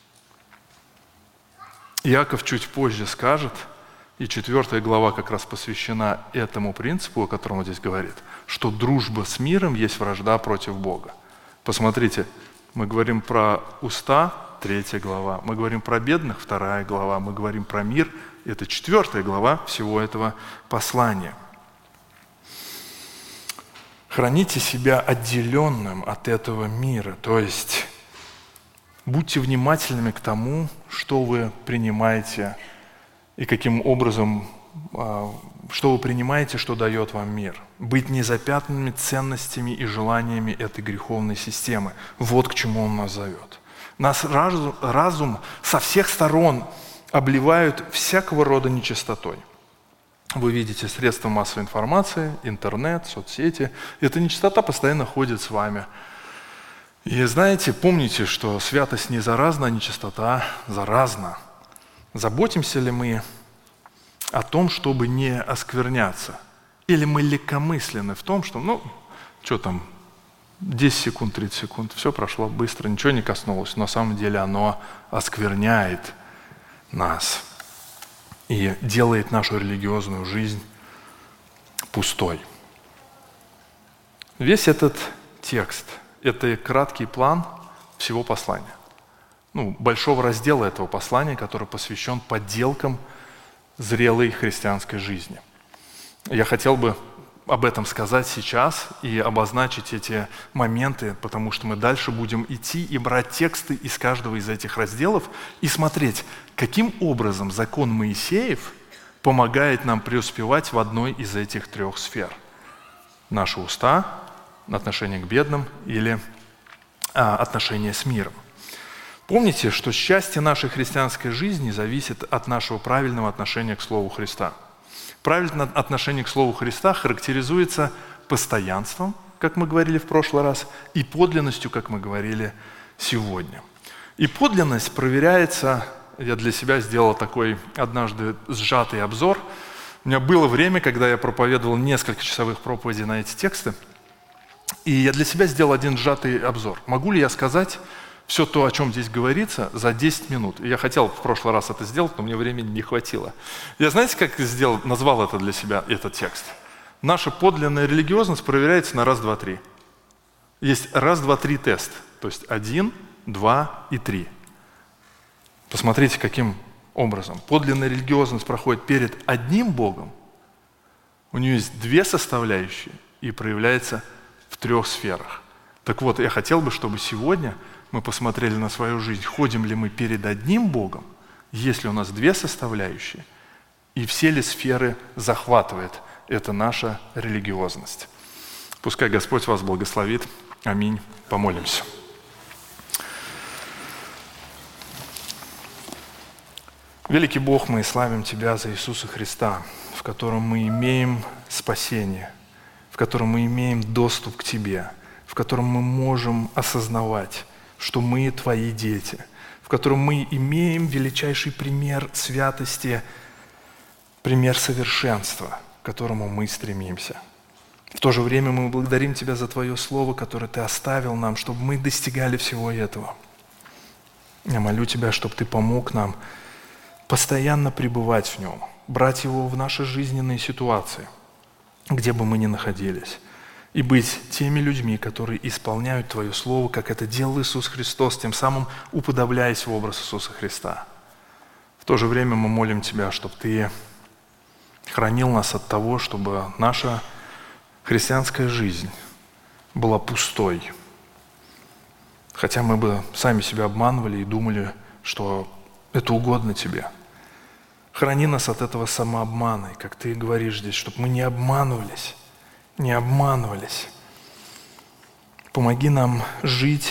Иаков чуть позже скажет, и четвертая глава как раз посвящена этому принципу, о котором он здесь говорит, что дружба с миром есть вражда против Бога. Посмотрите, мы говорим про уста, третья глава, мы говорим про бедных, вторая глава, мы говорим про мир, это четвертая глава всего этого послания. Храните себя отделенным от этого мира, то есть будьте внимательными к тому, что вы принимаете и каким образом, что вы принимаете, что дает вам мир. Быть незапятнанными ценностями и желаниями этой греховной системы. Вот к чему он нас зовет. Нас разум, разум со всех сторон обливают всякого рода нечистотой. Вы видите средства массовой информации, интернет, соцсети. Эта нечистота постоянно ходит с вами. И знаете, помните, что святость не заразна, а нечистота заразна. Заботимся ли мы о том, чтобы не оскверняться? Или мы легкомысленны в том, что, ну, что там, десять секунд, тридцать секунд, все прошло быстро, ничего не коснулось. Но на самом деле оно оскверняет нас и делает нашу религиозную жизнь пустой. Весь этот текст – это краткий план всего послания. Ну, большого раздела этого послания, который посвящен подделкам зрелой христианской жизни. Я хотел бы об этом сказать сейчас и обозначить эти моменты, потому что мы дальше будем идти и брать тексты из каждого из этих разделов и смотреть, каким образом закон Моисеев помогает нам преуспевать в одной из этих трех сфер. Наши уста, отношение к бедным или а, отношение с миром. Помните, что счастье нашей христианской жизни зависит от нашего правильного отношения к Слову Христа. Правильное отношение к Слову Христа характеризуется постоянством, как мы говорили в прошлый раз, и подлинностью, как мы говорили сегодня. И подлинность проверяется, я для себя сделал такой однажды сжатый обзор. У меня было время, когда я проповедовал несколько часовых проповедей на эти тексты, и я для себя сделал один сжатый обзор. Могу ли я сказать все то, о чем здесь говорится, за десять минут? И я хотел в прошлый раз это сделать, но мне времени не хватило. Я знаете, как сделал, назвал это для себя, этот текст? Наша подлинная религиозность проверяется на раз, два, три. Есть раз, два, три тест. То есть один, два и три. Посмотрите, каким образом. Подлинная религиозность проходит перед одним Богом. У нее есть две составляющие и проявляется в трех сферах. Так вот, я хотел бы, чтобы сегодня мы посмотрели на свою жизнь, ходим ли мы перед одним Богом, есть ли у нас две составляющие, и все ли сферы захватывает эта наша религиозность. Пускай Господь вас благословит. Аминь. Помолимся. Великий Бог, мы славим Тебя за Иисуса Христа, в котором мы имеем спасение, в котором мы имеем доступ к Тебе, в котором мы можем осознавать, что мы Твои дети, в котором мы имеем величайший пример святости, пример совершенства, к которому мы стремимся. В то же время мы благодарим Тебя за Твое Слово, которое Ты оставил нам, чтобы мы достигали всего этого. Я молю Тебя, чтобы Ты помог нам постоянно пребывать в Нем, брать Его в наши жизненные ситуации, где бы мы ни находились, и быть теми людьми, которые исполняют Твое Слово, как это делал Иисус Христос, тем самым уподобляясь в образ Иисуса Христа. В то же время мы молим Тебя, чтобы Ты хранил нас от того, чтобы наша христианская жизнь была пустой. Хотя мы бы сами себя обманывали и думали, что это угодно Тебе. Храни нас от этого самообмана, и, как Ты говоришь здесь, чтобы мы не обманывались, не обманывались. Помоги нам жить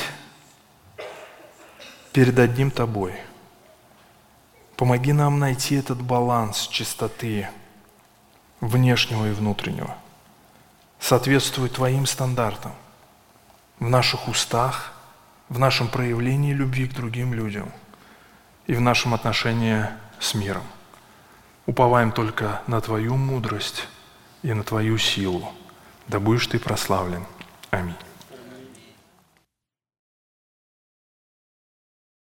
перед одним Тобой. Помоги нам найти этот баланс чистоты внешнего и внутреннего, соответствует Твоим стандартам в наших устах, в нашем проявлении любви к другим людям и в нашем отношении с миром. Уповаем только на Твою мудрость и на Твою силу. Да будешь Ты прославлен. Аминь.